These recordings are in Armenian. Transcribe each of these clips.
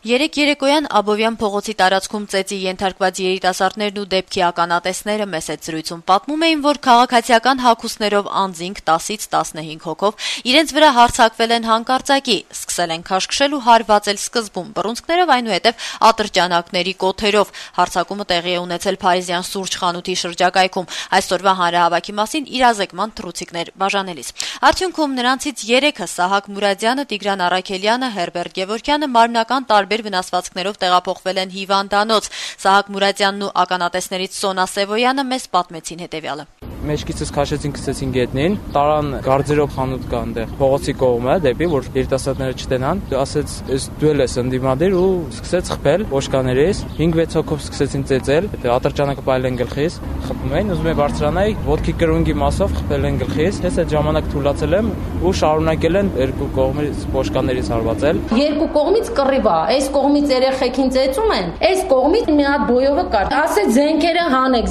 Երեկ երեկոյան Աբովյան փողոցի տարածքում ծեծի ենթարկված երիտասարդներն ու դեպքի ականատեսները մեծ զրույցում պատմում էին, որ քաղաքացիական հագուստներով անձինք 10-ից 15 հոգով իրենց վրա հարձակվել են հանկարծակի, սկսել են քաշքշել ու հարվածել սկզբում բռունցքներով, այնուհետև ատրճանակների կոթերով։ Հարձակումը տեղի է ունեցել Փարիզյան Սուրճ խանութի շրջակայքում, այսօրվա հանրահավաքի մասին իրազեկման թռուցիկներ բաժանելիս։ Արդյունքում նրանցից 3-ը՝ Սահակ Մուրադյանը, Տիգրան Առաքելյանը, Հերբերտ Գևորգյանը մարմնական տարբեր վնասվածքներով տեղափոխվել են հիվանդանոց։ Սահակ Մուրադյանն ու ականատեսներից Սոնա Սևոյանը մեզ պատմեցին հետևյալը. Մեջքիցս քաշեցին, գցեցին գետնին, տարան գարձերով խանութ կա այնտեղ փողոցի կողմը, դեպի որ երիտասարդները չտենան, ասեց, «Էս դու ես ընդդիմադիր» ու սկսեց խփել ոչկաներից, 5-6 հոգով սկսեցին ծեծել, ատրճանակը պայել են գլխից, խփում էին, ուզում եմ բարձրանալ, ոտքի կրունգի մասով խփել են գլխից, ես այդ ժամանակ թուլացել եմ ու շարունակել են երկու կողմից ոչկաներից հարվածել։ Երկու կողմից կռիվ է, այս կողմից երեխեքին ծեծում են, այս կողմից մի հատ բոյովը կար, ասեց զենքերը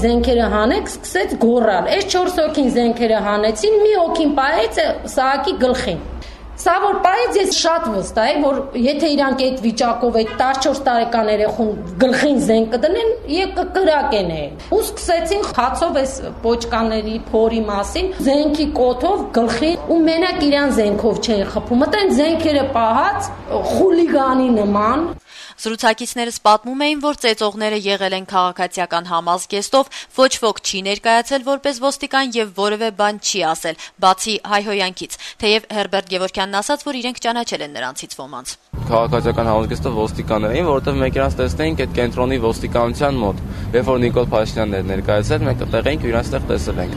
հանեք, սկսեց գոռալ։ 4 հոգին զենքերը հանեցին, մի հոգին պահեց Սահակի գլխին։ Սա որ պահեց, ես շատ վստահ եմ, որ եթե իրանք այդ վիճակով այդ 14 տարեկան երեխուն գլխին զենք կդնեն, կկրակեն են։ Ու սկսեցին խացով այս պոճկաների փորի մասին, զենքի կոթով գլխին ու մենակ իրան զենքով չէին խփում, մտեն զենքերը պահած խուլիգանի նման։ Զրուցակիցներս պատմում էին, որ ծեծողները եղել են քաղաքացիական համազգեստով, ոչ ոք չի ներկայացել որպես ոստիկան եւ որևէ բան չի ասել, բացի հայհոյանքից, թեև Հերբերտ Գևորգյանն ասաց, որ իրենք ճանաչել են նրանցից ոմանց։ Քաղաքացիական համազգեստով ոստիկաններ էին, որովհետեւ մեկ իրանց տեսնեինք այդ կենտրոնի ոստիկանության մոտ, երբ որ Նիկոլ Փաշինյանն էր ներկայացել, մենք այդտեղ էինք, իրանց տեղ տեսել ենք։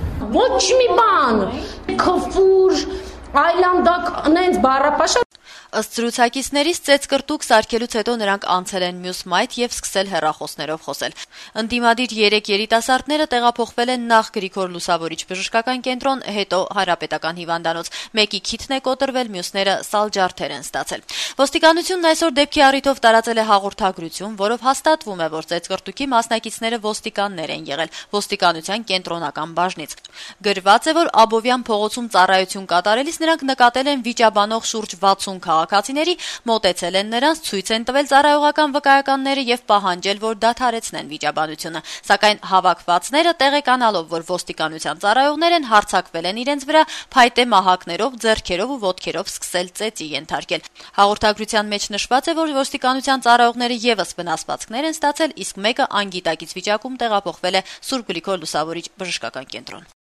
Ոչ մի բան, քֆուր, այլանդակ, նենց բառապաշար։ Ըստ զրուցակիցներից ծեծկրտուկ սարքելուց հետո նրանք անցել են մյուս մայթ եւ սկսել հեռախոսներով խոսել։ Ընդդիմադիր 3 երիտասարդները տեղափոխվել են նախ Գրիգոր Լուսավորիչ բժշկական կենտրոն, հետո Հանրապետական հիվանդանոց։ Մեկի քիթն է կոտրվել, մյուսները սալջարդեր են ստացել։ Ոստիկանությունն այսօր դեպքի առիթով տարածել է հաղորդագրություն, որով հաստատվում է, որ ծեծկրտուկի մասնակիցները ոստիկաններ են եղել ոստիկանության կենտրոնական բաժնից։ Գրված է, որ Աբովյան փողոցում ծառայություն կատարելիս նրանք նկատել են վիճաբանող շուրջ 60 քաղաքացիների, մոտեցել են նրանց, ցույց են տվել ծառայողական վկայականները եւ պահանջել, որ դադարեցնեն վիճաբանությունը, սակայն հավաքվածները տեղեկանալով, որ ոստիկանության ծառայողներ են, հարձակվել են իրենց վրա, փայտե մահակներով, ձեռքերով ու ոտքերով սկսել ծեծի ենթարկել։ Հաղորդագրության մեջ նշված է, որ ոստիկանության ծառայողները եւս վնասվածքներ են ստացել, իսկ մեկը անգիտակից վիճակում տեղափոխվել է Սուրբ Գրիգոր Լուսավորիչ բժշկական կենտրոն։